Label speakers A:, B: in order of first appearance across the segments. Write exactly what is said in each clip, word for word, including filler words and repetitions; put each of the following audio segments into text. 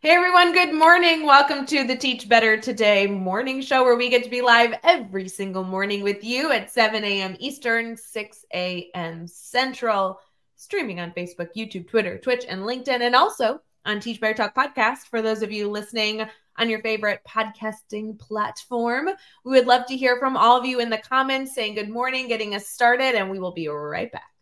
A: Hey everyone, good morning. Welcome to the Teach Better Today morning show where we get to be live every single morning with you at seven a.m. Eastern, six a.m. Central, streaming on Facebook, YouTube, Twitter, Twitch, and LinkedIn, and also on Teach Better Talk podcast for those of you listening on your favorite podcasting platform. We would love to hear from all of you in the comments saying good morning, getting us started, and we will be right back.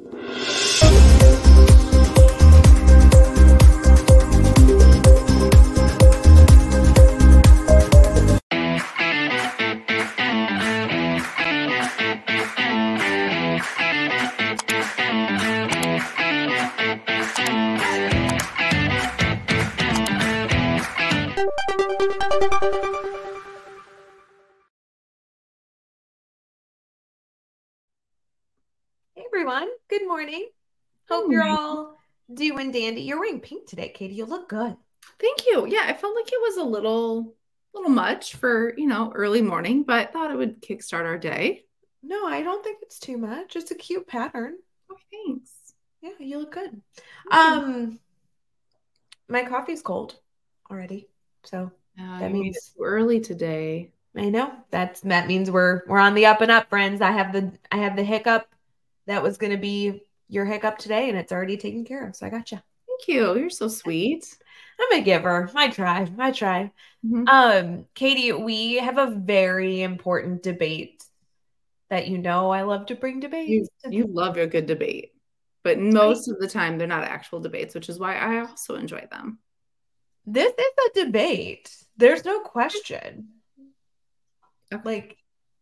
A: Hey everyone, good morning. Hope
B: Good
A: you're
B: morning.
A: all doing dandy. You're wearing pink today, Katie. You look good.
B: Thank you. Yeah, I felt like it was a little little much for, you know, early morning, but thought it would kickstart our day.
A: No, I don't think it's too much. It's a cute pattern.
B: Oh, thanks.
A: Yeah, you look good.
B: Thank you.
A: Um, my coffee's cold already. So
B: Uh,
A: that
B: you made it
A: means
B: too early today.
A: I know that's that means we're we're on the up and up, friends. I have the I have the hiccup that was gonna be your hiccup today, and it's already taken care of. So I got you.
B: Thank you. You're so sweet.
A: I'm a giver. I try. I try.
B: Mhm.
A: Um, Katie, we have a very important debate that you know I love to bring debates
B: You
A: to.
B: you love your good debate, but
A: I,
B: most of the time they're not actual debates, which is why I also enjoy them.
A: this is a debate. There's no question.
B: Okay.
A: Like,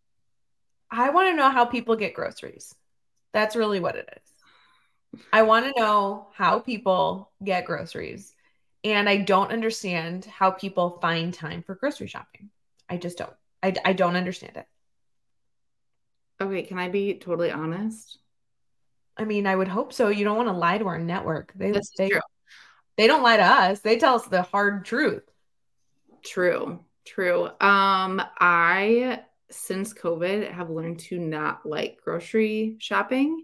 A: I want to know how people get groceries. That's really what it is. I want to know how people get groceries. And I don't understand how people find time for grocery shopping. I just don't. I, I don't understand it.
B: Okay, can I be totally honest?
A: I mean, I would hope so. You don't want to lie to our network. They
B: This is true.
A: they they don't lie to us. They tell us the hard truth.
B: True. True. Um, I since COVID have learned to not like grocery shopping.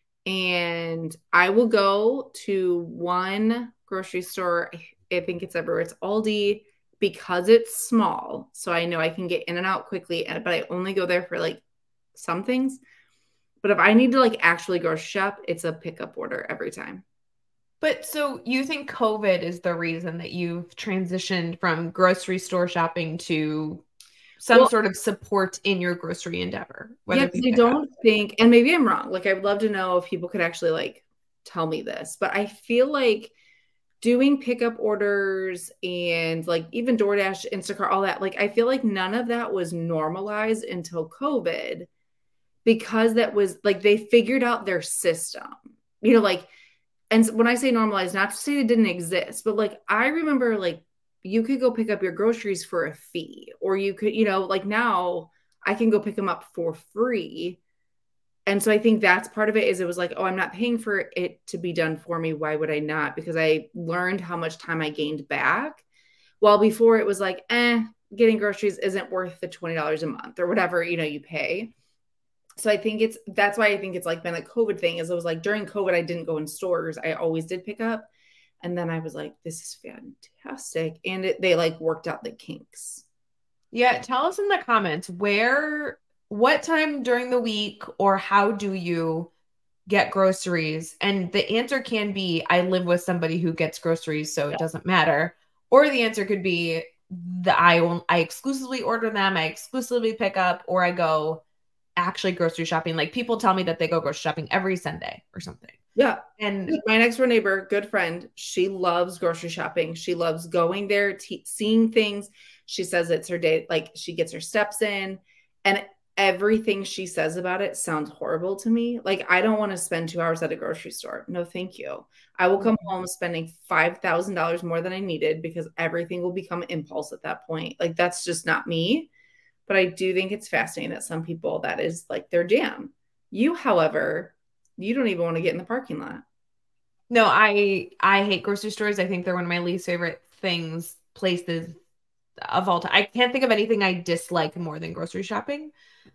B: And I will go to one grocery store. I think it's everywhere. It's Aldi because it's small. So I know I can get in and out quickly, and but I only go there for like some things. But if I need to like actually grocery shop, it's a pickup order every time.
A: But so you think COVID is the reason that you've transitioned from grocery store shopping to some
B: Well,
A: sort of support in your grocery endeavor,
B: yeah,
A: whether it
B: because
A: be
B: I
A: pickup?
B: don't think, and maybe I'm wrong. Like I would love to know if people could actually like tell me this, but I feel like doing pickup orders and like even DoorDash, Instacart, all that, like I feel like none of that was normalized until COVID because that was like they figured out their system. You know, like, and when I say normalized, not to say it didn't exist, but like I remember like you could go pick up your groceries for a fee, or you could, you know, like now I can go pick them up for free. And so I think that's part of it is it was like, oh, I'm not paying for it to be done for me. Why would I not? Because I learned how much time I gained back. While before it was like, eh, getting groceries isn't worth the twenty dollars a month or whatever, you know, you pay. So I think it's that's why I think it's like been a COVID thing is it was like during COVID, I didn't go in stores. I always did pick up. And then I was like, this is fantastic. And it, they like worked out the kinks.
A: Yeah, tell us in the comments where, what time during the week or how do you get groceries? And the answer can be I live with somebody who gets groceries, so it doesn't matter. Or the answer could be the I will I exclusively order them, I exclusively pick up, or I go actually grocery shopping. Like people tell me that they go grocery shopping every Sunday or something.
B: Yeah.
A: And
B: My next door neighbor, good friend, she loves grocery shopping. She loves going there, te- seeing things. She says it's her day, like she gets her steps in, and everything she says about it sounds horrible to me. Like, I don't want to spend two hours at a grocery store. No, thank you. I will come home spending five thousand dollars more than I needed because everything will become impulse at that point. Like, that's just not me. But I do think it's fascinating that some people that is like their jam. You, however, you don't even want to get in the parking lot.
A: no, I I hate grocery stores. I think they're one of my least favorite things, places of all time. I can't think of anything I dislike more than grocery shopping.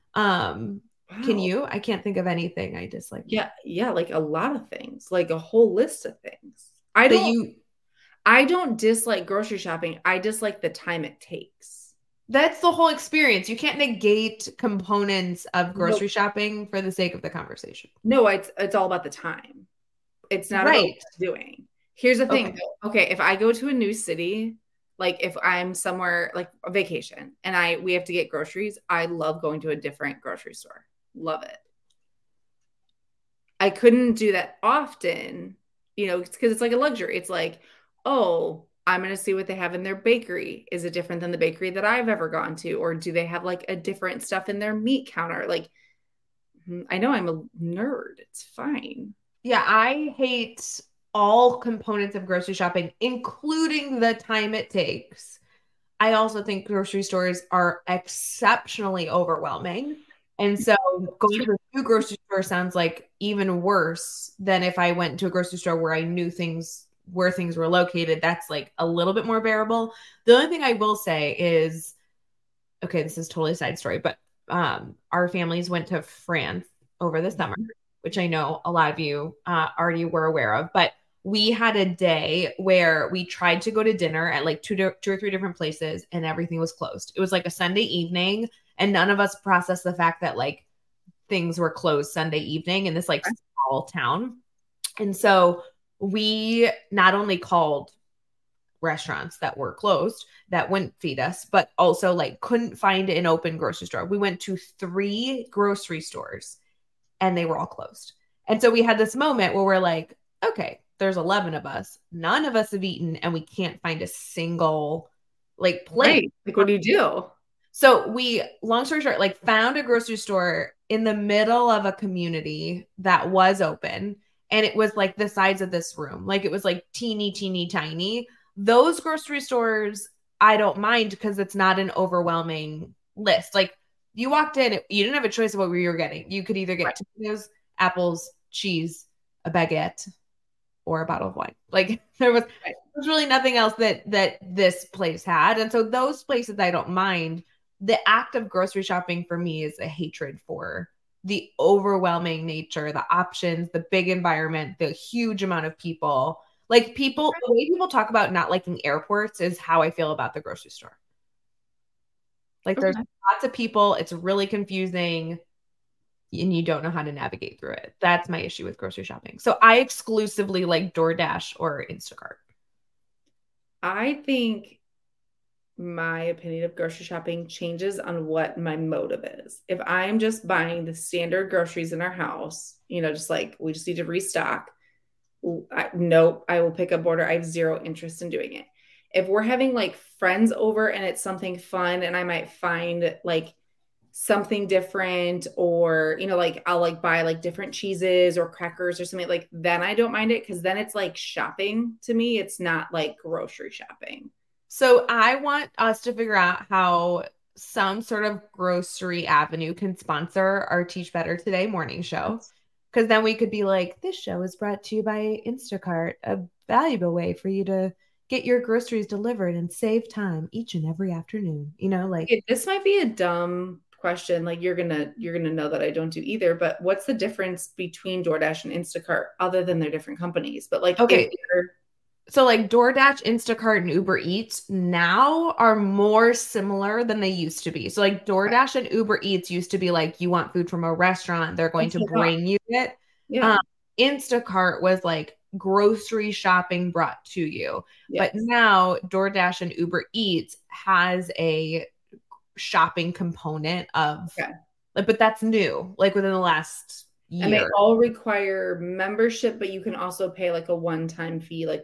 A: Um, can
B: Wow.
A: you? I can't think of anything I dislike more.
B: Yeah, yeah, like a lot of things, like a whole list of things. I
A: That
B: don't
A: you
B: I don't dislike grocery shopping. I dislike the time it takes.
A: That's the whole experience. You can't negate components of
B: Nope.
A: grocery shopping for the sake of the conversation.
B: No, it's it's all about the time. It's not about what
A: Right.
B: I'm doing. Here's the thing,
A: Okay.
B: though. Okay, if I go to a new city, like if I'm somewhere like a vacation and I we have to get groceries, I love going to a different grocery store. Love it. I couldn't do that often, you know, because it's like a luxury. It's like, oh, I'm going to see what they have in their bakery. Is it different than the bakery that I've ever gone to? Or do they have like a different stuff in their meat counter? Like, hmm, I know I'm a nerd. It's fine.
A: Yeah, I hate all components of grocery shopping, including the time it takes. I also think grocery stores are exceptionally overwhelming. And so going to a new grocery store sounds like even worse than if I went to a grocery store where I knew things where things were located. That's like a little bit more bearable. The only thing I will say is, okay, this is totally a side story, but um, our families went to France over the summer, which I know a lot of you uh, already were aware of. But we had a day where we tried to go to dinner at like two, two or three different places, and everything was closed. It was like a Sunday evening, and none of us processed the fact that like things were closed Sunday evening in this like small town. And so we not only called restaurants that were closed that wouldn't feed us, but also like couldn't find an open grocery store. We went to three grocery stores and they were all closed. And so we had this moment where we're like, okay, there's eleven of us. None of us have eaten and we can't find a single like plate.
B: Right. Like, what do you do?
A: So we, long story short, like found a grocery store in the middle of a community that was open. And it was like the size of this room. Like it was like teeny, teeny, tiny. Those grocery stores, I don't mind because it's not an overwhelming list. Like you walked in, you didn't have a choice of what you were getting. You could either get right. tomatoes, apples, cheese, a baguette, or a bottle of wine. Like there was, right. there was really nothing else that that this place had. And so those places I don't mind. The act of grocery shopping for me is a hatred for the overwhelming nature, the options, the big environment, the huge amount of people. Like people, the way people talk about not liking airports is how I feel about the grocery store. Like there's okay. lots of people. It's really confusing and you don't know how to navigate through it. That's my issue with grocery shopping. So I exclusively like DoorDash or Instacart.
B: I think my opinion of grocery shopping changes on what my motive is. If I'm just buying the standard groceries in our house, you know, just like we just need to restock, I, nope, I will pick up order. I have zero interest in doing it. If we're having like friends over and it's something fun and I might find like something different or, you know, like I'll like buy like different cheeses or crackers or something like, then I don't mind it because then it's like shopping to me. It's not like grocery shopping.
A: So I want us to figure out how some sort of grocery avenue can sponsor our Teach Better Today morning show. Because then we could be like, this show is brought to you by Instacart, a valuable way for you to get your groceries delivered and save time each and every afternoon. You know, like
B: yeah, this might be a dumb question. Like you're gonna you're gonna know that I don't do either. But what's the difference between DoorDash and Instacart other than they're different companies? But like,
A: okay. So like DoorDash, Instacart, and Uber Eats now are more similar than they used to be. So like DoorDash and Uber Eats used to be like, you want food from a restaurant, they're going to bring you it. Yeah. Um, Instacart was like grocery shopping brought to you. Yes. But now DoorDash and Uber Eats has a shopping component of, okay. like, but that's new, like within the last year.
B: And they all require membership, but you can also pay like a one-time fee, like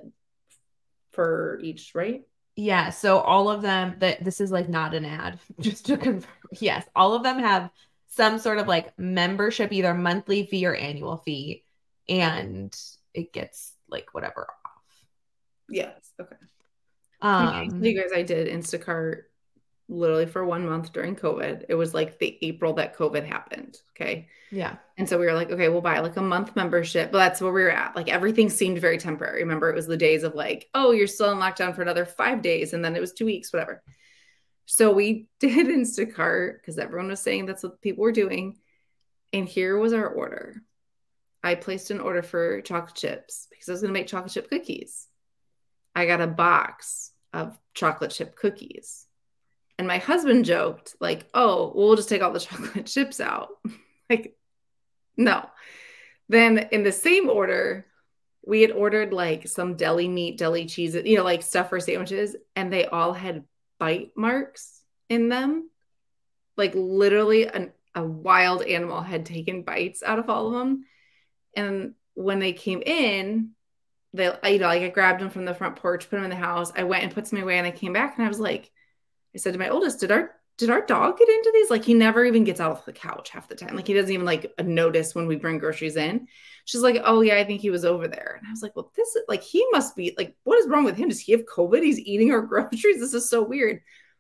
B: for each, right?
A: Yeah. So all of them, that this is like not an ad, just to confirm. Yes. All of them have some sort of like membership, either monthly fee or annual fee. And it gets like whatever off.
B: Yes. Okay. Um, you guys, I did Instacart literally for one month during COVID. It was like the April that COVID happened. Okay.
A: Yeah.
B: And so we were like, okay, we'll buy like a month membership, but that's where we were at. Like everything seemed very temporary. Remember, it was the days of like, oh, you're still in lockdown for another five days. And then it was two weeks, whatever. So we did Instacart because everyone was saying that's what people were doing. And here was our order. I placed an order for chocolate chips because I was going to make chocolate chip cookies. I got a box of chocolate chip cookies. And my husband joked, like, oh, well, we'll just take all the chocolate chips out. Like, no. Then in the same order, we had ordered like some deli meat, deli cheese, you know, like stuff for sandwiches, and they all had bite marks in them. Like literally an, a wild animal had taken bites out of all of them. And when they came in, they, you know, like I grabbed them from the front porch, put them in the house. I went and put some away, and I came back and I was like, I said to my oldest, did our did our dog get into these? Like, he never even gets out of the couch half the time. Like, he doesn't even like notice when we bring groceries in. She's like, oh yeah, I think he was over there. And I was like, well, this is like, he must be like, what is wrong with him? Does he have COVID? He's eating our groceries. This is so weird.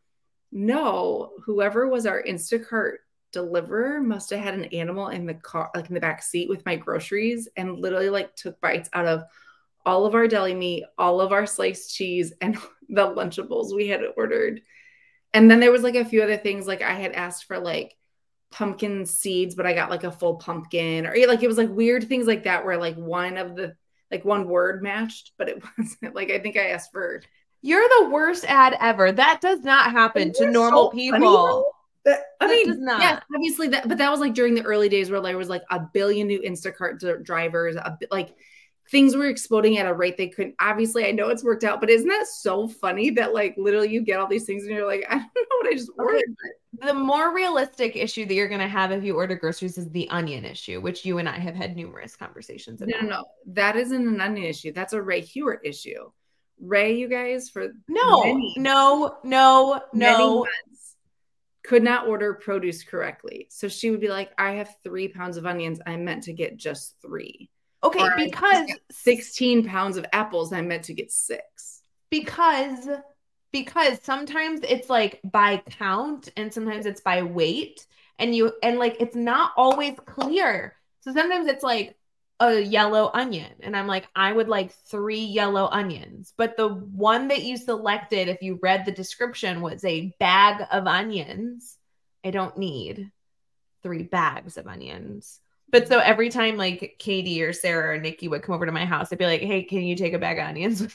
B: No, whoever was our Instacart deliverer must have had an animal in the car, like in the back seat with my groceries, and literally like took bites out of all of our deli meat, all of our sliced cheese, and the Lunchables we had ordered. And then there was like a few other things. Like I had asked for like pumpkin seeds, but I got like a full pumpkin, or like it was like weird things like that where like one of the, like one word matched, but it wasn't. Like I think I asked for.
A: You're the worst ad ever. That does not happen to normal so people.
B: That, I
A: that
B: mean,
A: does not.
B: Yeah, obviously that, but that was like during the early days where there was like a billion new Instacart d- drivers, a, like things were exploding at a rate they couldn't. Obviously, I know it's worked out, but isn't that so funny that like literally you get all these things and you're like, I don't know what I just ordered.
A: Okay. The more realistic issue that you're going to have if you order groceries is the onion issue, which you and I have had numerous conversations about.
B: No, no, no. That isn't an onion issue. That's a Ray Hewitt issue. Ray, you guys, for
A: no,
B: many,
A: no, no, no.
B: months, could not order produce correctly. So she would be like, I have three pounds of onions. I meant to get just three.
A: Okay,
B: or
A: because
B: sixteen pounds of apples, I meant to get six.
A: Because because sometimes it's like by count and sometimes it's by weight, and you and like it's not always clear. So sometimes it's like a yellow onion, and I'm like, I would like three yellow onions, but the one that you selected, if you read the description, was a bag of onions. I don't need three bags of onions. But so every time like Katie or Sarah or Nikki would come over to my house, I'd be like, hey, can you take a bag of onions?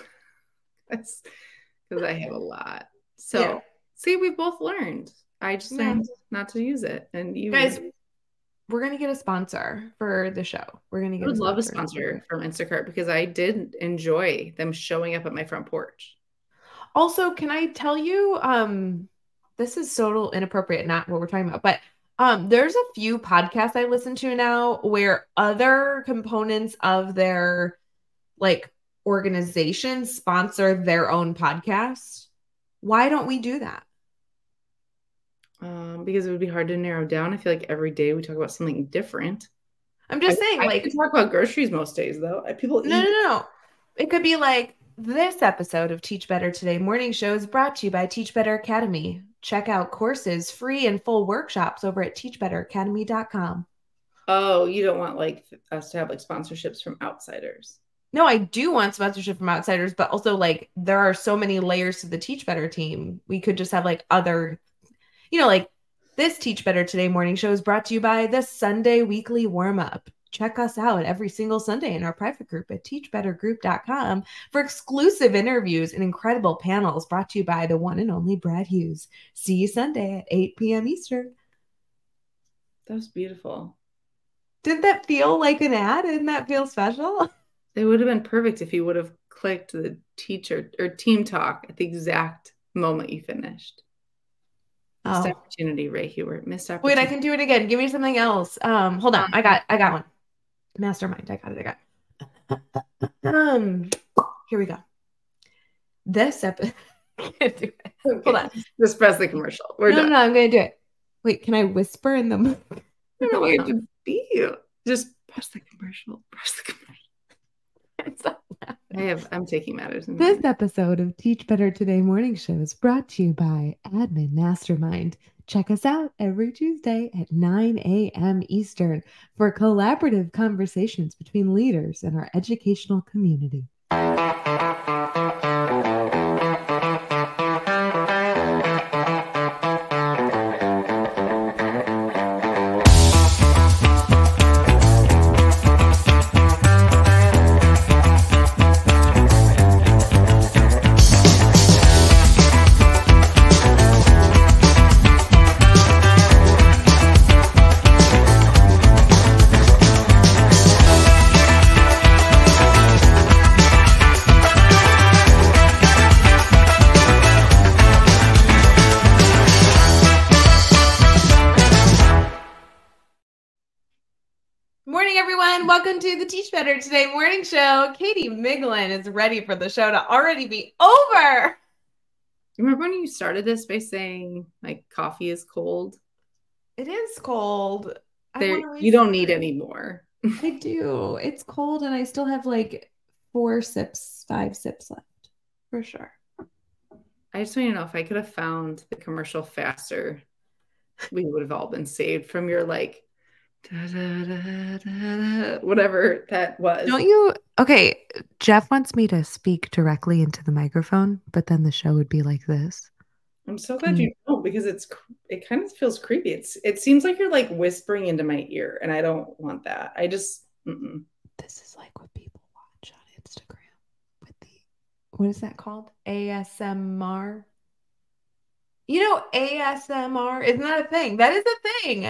B: That's because I have a lot. So
A: yeah.
B: See, we both learned. I just
A: yeah.
B: learned not to use it. And you
A: guys, we're going to get a sponsor for the show. We're going to get
B: I would
A: a
B: love a sponsor from Instacart because I did enjoy them showing up at my front porch.
A: Also, can I tell you, um, this is so inappropriate, not what we're talking about, but um, there's a few podcasts I listen to now where other components of their like organization sponsor their own podcast. Why don't we do that?
B: Um, because it would be hard to narrow down. I feel like every day we talk about something different.
A: I'm just
B: I,
A: saying,
B: I
A: like,
B: can talk about groceries most days, though. People eat.
A: No, no, no. It could be like this episode of Teach Better Today morning show is brought to you by Teach Better Academy. Check out courses, free and full workshops over at teach better academy dot com.
B: Oh, you don't want like us to have like sponsorships from outsiders.
A: No, I do want sponsorship from outsiders, but also like there are so many layers to the Teach Better team. We could just have like other, you know, like this Teach Better Today morning show is brought to you by the Sunday Weekly Warm Up. Check us out every single Sunday in our private group at teach better group dot com for exclusive interviews and incredible panels brought to you by the one and only Brad Hughes. See you Sunday at eight p.m. Eastern.
B: That was beautiful.
A: Didn't that feel like an ad? Didn't that feel special?
B: It would have been perfect if you would have clicked the teacher or team talk at the exact moment you finished. Missed
A: oh.
B: opportunity, Ray Hewitt. Missed opportunity.
A: Wait, I can do it again. Give me something else. Um, hold on. I got I got one. Mastermind. I got it. I got it. Um, here we go. This episode. I can't do it. Okay. Hold on.
B: Just press the commercial. We're
A: no,
B: done.
A: No, no, I'm gonna do it. Wait, can I whisper in the mic?
B: I don't know why you have to be you. Just press the commercial. Press the commercial. I have I'm taking matters in
A: This episode of Teach Better Today morning show is brought to you by Admin Mastermind. Check us out every Tuesday at nine a.m. Eastern for collaborative conversations between leaders in our educational community. everyone. Welcome to the Teach Better Today morning show. Katie Miglin is ready for the show to already be over.
B: Remember when you started this by saying like coffee is cold?
A: It is cold.
B: There, you don't need any more.
A: I do. It's cold and I still have like four sips, five sips left for sure.
B: I just want to know if I could have found the commercial faster, we would have all been saved from your like da, da, da, da, da, whatever that was.
C: Don't you? Okay, Jeff wants me to speak directly into the microphone, but then the show would be like this.
B: I'm so glad you don't, because it's it kind of feels creepy. It's it seems like you're like whispering into my ear, and I don't want that. I just mm-mm.
A: This is like what people watch on Instagram with the what is that called? A S M R. You know, A S M R isn't that a thing? That is a thing.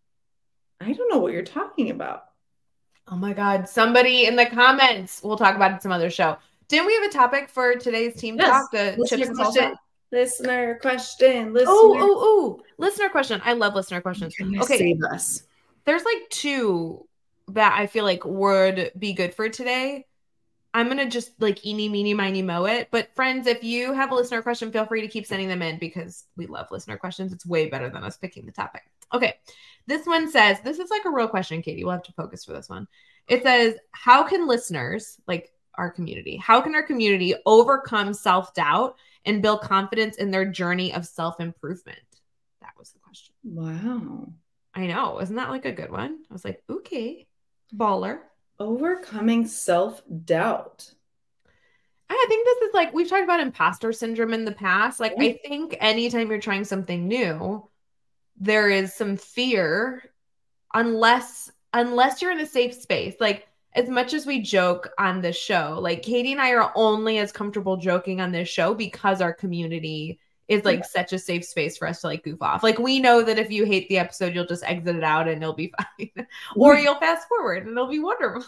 B: I don't know what you're talking about.
A: Oh my God! Somebody in the comments. We'll talk about it some other show. Didn't we have a topic for today's team
B: yes.
A: talk? The chips and salsa.
B: Listener question. Listener.
A: Oh, oh, oh. Listener question. I love listener questions. Okay.
B: Save us.
A: There's like two that I feel like would be good for today. I'm going to just like eeny, meeny, miny, moe it. But friends, if you have a listener question, feel free to keep sending them in because we love listener questions. It's way better than us picking the topic. Okay. This one says, this is like a real question, Katie. We'll have to focus for this one. It says, how can listeners, like our community, how can our community overcome self-doubt and build confidence in their journey of self-improvement? That was the question.
B: Wow.
A: I know. Isn't that like a good one? I was like, okay, baller.
B: Overcoming self-doubt.
A: I think this is like, we've talked about imposter syndrome in the past. Like, I think anytime you're trying something new, there is some fear unless, unless you're in a safe space. Like, as much as we joke on this show, like Katie and I are only as comfortable joking on this show because our community is like yeah. such a safe space for us to like goof off. Like we know that if you hate the episode, you'll just exit it out and it'll be fine. Or you'll fast forward and it'll be wonderful.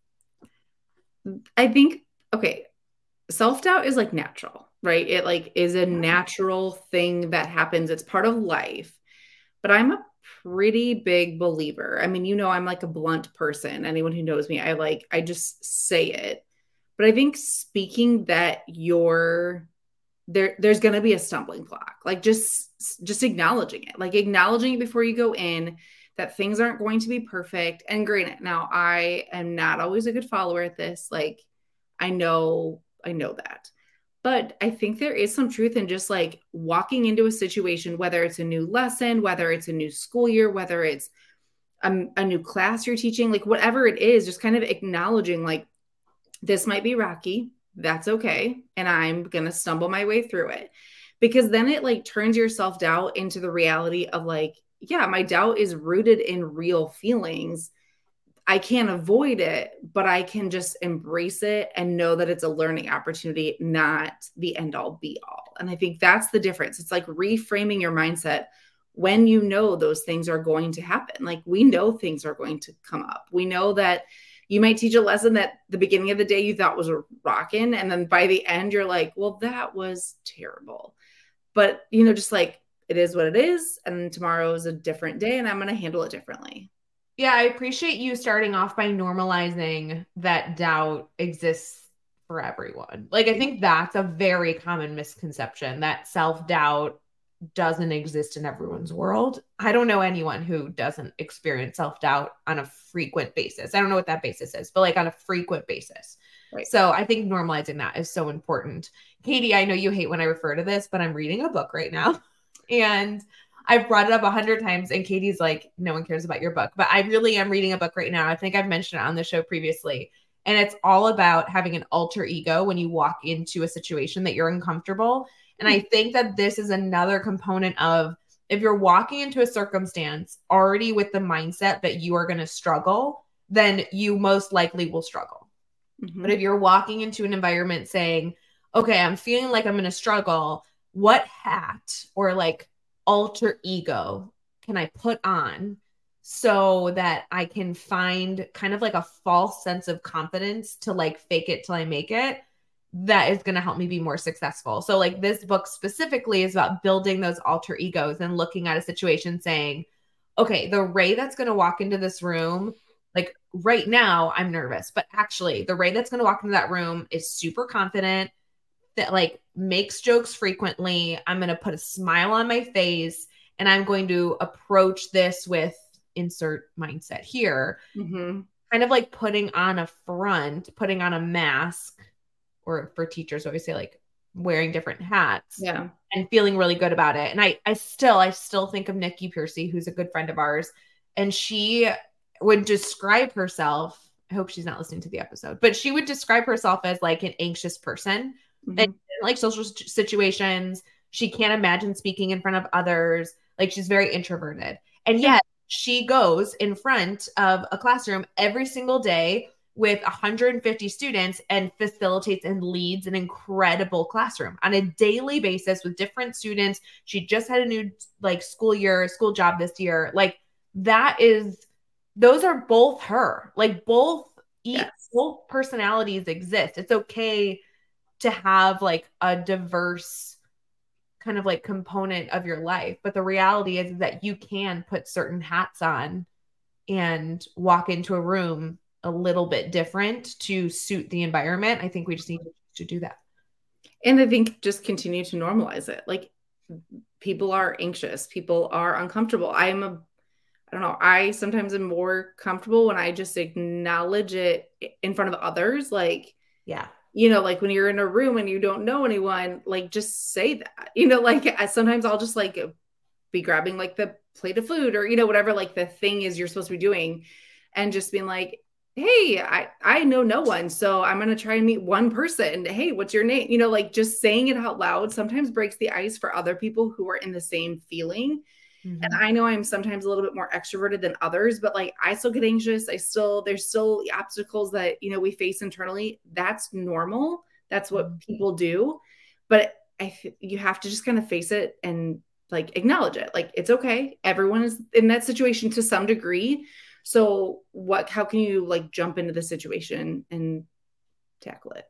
B: I think, okay, self-doubt is like natural, right? It like is a natural thing that happens. It's part of life. But I'm a pretty big believer. I mean, you know, I'm like a blunt person. Anyone who knows me, I like, I just say it. But I think speaking that you're there, there's going to be a stumbling block, like just, just acknowledging it, like acknowledging it before you go in, that things aren't going to be perfect. And granted, now I am not always a good follower at this. Like, I know, I know that. But I think there is some truth in just like walking into a situation, whether it's a new lesson, whether it's a new school year, whether it's a, a new class you're teaching, like whatever it is, just kind of acknowledging like, this might be rocky. That's okay. And I'm going to stumble my way through it, because then it like turns your self-doubt into the reality of like, yeah, my doubt is rooted in real feelings. I can't avoid it, but I can just embrace it and know that it's a learning opportunity, not the end all be all. And I think that's the difference. It's like reframing your mindset when you know those things are going to happen. Like we know things are going to come up. We know that you might teach a lesson that the beginning of the day you thought was a rockin', and then by the end you're like, well, that was terrible. But, you know, just like it is what it is. And tomorrow is a different day and I'm going to handle it differently.
A: Yeah, I appreciate you starting off by normalizing that doubt exists for everyone. Like, I think that's a very common misconception that self-doubt doesn't exist in everyone's world. I don't know anyone who doesn't experience self-doubt on a frequent basis. I don't know what that basis is, but like on a frequent basis. Right. So I think normalizing that is so important. Katie, I know you hate when I refer to this, but I'm reading a book right now. And I've brought it up a hundred times and Katie's like, no one cares about your book, but I really am reading a book right now. I think I've mentioned it on the show previously. And it's all about having an alter ego when you walk into a situation that you're uncomfortable. And I think that this is another component of if you're walking into a circumstance already with the mindset that you are going to struggle, then you most likely will struggle. Mm-hmm. But if you're walking into an environment saying, okay, I'm feeling like I'm going to struggle, what hat or like alter ego can I put on so that I can find kind of like a false sense of confidence to like fake it till I make it? That is going to help me be more successful. So like this book specifically is about building those alter egos and looking at a situation saying, okay, the Ray that's going to walk into this room, like right now I'm nervous, but actually the Ray that's going to walk into that room is super confident, that like makes jokes frequently. I'm going to put a smile on my face and I'm going to approach this with insert mindset here.
B: Mm-hmm.
A: Kind of like putting on a front, putting on a mask, or for teachers, always say like wearing different hats.
B: Yeah.
A: And feeling really good about it. And I, I still, I still think of Nikki Piercy, who's a good friend of ours. And she would describe herself. I hope she's not listening to the episode, but she would describe herself as like an anxious person. Mm-hmm. And like social situations, she can't imagine speaking in front of others. Like she's very introverted. And yet she goes in front of a classroom every single day with one hundred fifty students and facilitates and leads an incredible classroom on a daily basis with different students. She just had a new like school year, school job this year. Like that is, those are both her, like both, yes. both personalities exist. It's okay to have like a diverse kind of like component of your life. But the reality is that you can put certain hats on and walk into a room a little bit different to suit the environment. I think we just need to do that.
B: And I think just continue to normalize it. Like people are anxious, people are uncomfortable. I'm a, I don't know, I sometimes am more comfortable when I just acknowledge it in front of others. Like,
A: yeah,
B: you know, like when you're in a room and you don't know anyone, like just say that, you know, like I, sometimes I'll just like be grabbing like the plate of food or, you know, whatever, like the thing is you're supposed to be doing, and just being like, hey, I, I know no one, so I'm going to try and meet one person. Hey, what's your name? You know, like just saying it out loud sometimes breaks the ice for other people who are in the same feeling. Mm-hmm. And I know I'm sometimes a little bit more extroverted than others, but like I still get anxious. I still, there's still obstacles that, you know, we face internally. That's normal. That's what mm-hmm. people do. But I, you have to just kind of face it and like acknowledge it. Like it's okay. Everyone is in that situation to some degree. So what, how can you like jump into the situation and tackle it?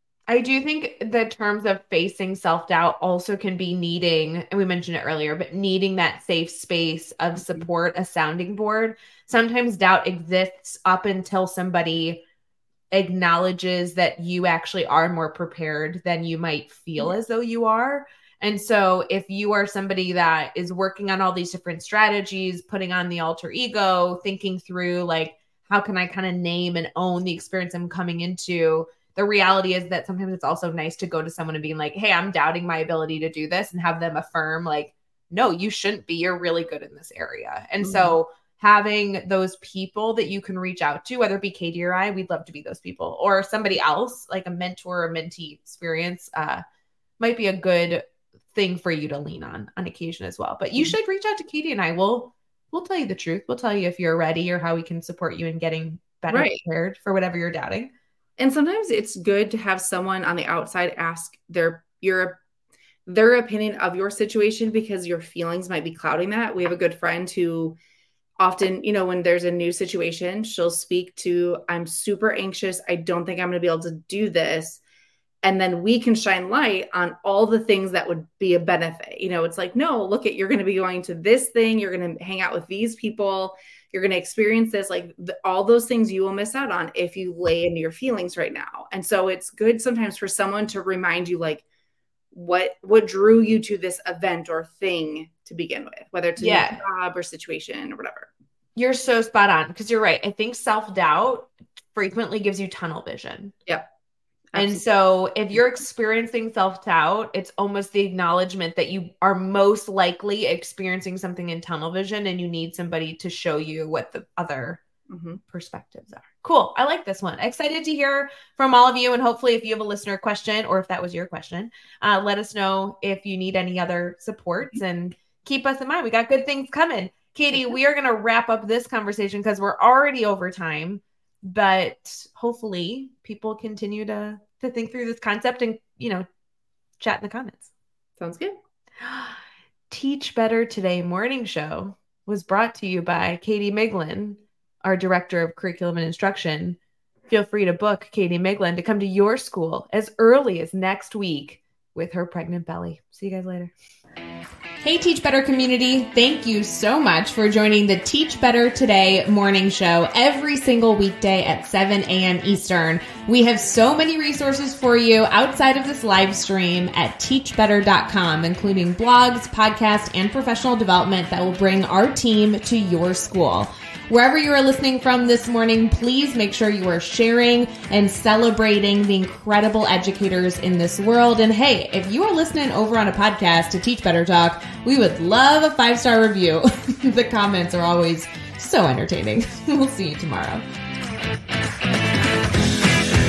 A: I do think the terms of facing self-doubt also can be needing, and we mentioned it earlier, but needing that safe space of support, a sounding board. Sometimes doubt exists up until somebody acknowledges that you actually are more prepared than you might feel yeah. as though you are. And so if you are somebody that is working on all these different strategies, putting on the alter ego, thinking through like, how can I kind of name and own the experience I'm coming into? The reality is that sometimes it's also nice to go to someone and being like, hey, I'm doubting my ability to do this, and have them affirm like, no, you shouldn't be. You're really good in this area. And mm-hmm. so having those people that you can reach out to, whether it be Katie or I, we'd love to be those people, or somebody else, like a mentor or mentee experience uh, might be a good thing for you to lean on on occasion as well. But you should reach out to Katie and I. We'll, we'll tell you the truth. We'll tell you if you're ready or how we can support you in getting better right. prepared for whatever you're doubting.
B: And sometimes it's good to have someone on the outside ask their, your, their opinion of your situation, because your feelings might be clouding that. We have a good friend who often, you know, when there's a new situation, she'll speak to, I'm super anxious. I don't think I'm going to be able to do this. And then we can shine light on all the things that would be a benefit. You know, it's like, no, look at, you're going to be going to this thing. You're going to hang out with these people. You're going to experience this, like the, all those things you will miss out on if you lay into your feelings right now. And so it's good sometimes for someone to remind you, like, what, what drew you to this event or thing to begin with, whether it's a yeah. job or situation or whatever.
A: You're so spot on, because you're right. I think self-doubt frequently gives you tunnel vision.
B: Yep.
A: Absolutely. And so if you're experiencing self-doubt, it's almost the acknowledgement that you are most likely experiencing something in tunnel vision, and you need somebody to show you what the other mm-hmm. perspectives are. Cool. I like this one. Excited to hear from all of you. And hopefully if you have a listener question, or if that was your question, uh, let us know if you need any other supports, and keep us in mind. We got good things coming. Katie, we are going to wrap up this conversation because we're already over time. But hopefully people continue to, to think through this concept and, you know, chat in the comments.
B: Sounds good.
A: Teach Better Today morning show was brought to you by Katie Miglin, our Director of Curriculum and Instruction. Feel free to book Katie Miglin to come to your school as early as next week with her pregnant belly. See you guys later. Hey, Teach Better community. Thank you so much for joining the Teach Better Today morning show every single weekday at seven a.m. Eastern. We have so many resources for you outside of this live stream at teach better dot com, including blogs, podcasts, and professional development that will bring our team to your school. Wherever you are listening from this morning, please make sure you are sharing and celebrating the incredible educators in this world. And hey, if you are listening over on a podcast to Teach Better Talk, we would love a five-star review. The comments are always so entertaining. We'll see you tomorrow.